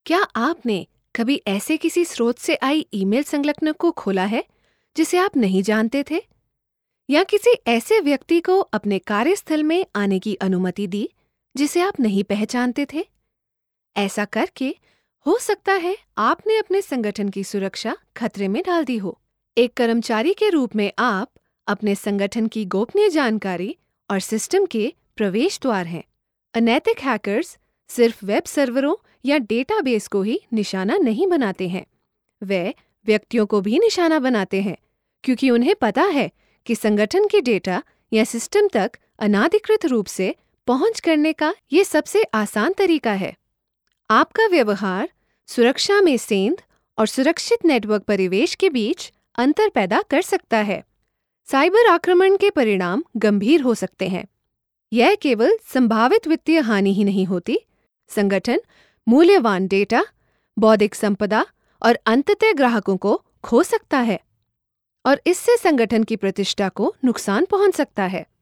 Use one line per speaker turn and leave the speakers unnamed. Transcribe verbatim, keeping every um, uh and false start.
क्या आपने कभी ऐसे किसी स्रोत से आई ईमेल संलग्न को खोला है जिसे आप नहीं जानते थे? या किसी ऐसे व्यक्ति को अपने कार्यस्थल में आने की अनुमति दी जिसे आप नहीं पहचानते थे? ऐसा करके हो सकता है आपने अपने संगठन की सुरक्षा खतरे में डाल दी हो। एक कर्मचारी के रूप में आप अपने संगठन की गोपनीय जानकारी और सिस्टम के प्रवेश द्वार हैं। अनैतिक हैकर्स सिर्फ वेब सर्वरों या डेटाबेस को ही निशाना नहीं बनाते हैं, वे व्यक्तियों को भी निशाना बनाते हैं, क्योंकि उन्हें पता है कि संगठन के डेटा या सिस्टम तक अनाधिकृत रूप से पहुंच करने का ये सबसे आसान तरीका है। आपका व्यवहार सुरक्षा में सेंध और सुरक्षित नेटवर्क परिवेश के बीच अंतर पैदा कर सकता है। साइबर आक्रमण के परिणाम गंभीर हो सकते हैं। यह केवल संभावित वित्तीय हानि ही नहीं होती, संगठन मूल्यवान डेटा, बौद्धिक संपदा और अंततः ग्राहकों को खो सकता है और इससे संगठन की प्रतिष्ठा को नुकसान पहुंच सकता है।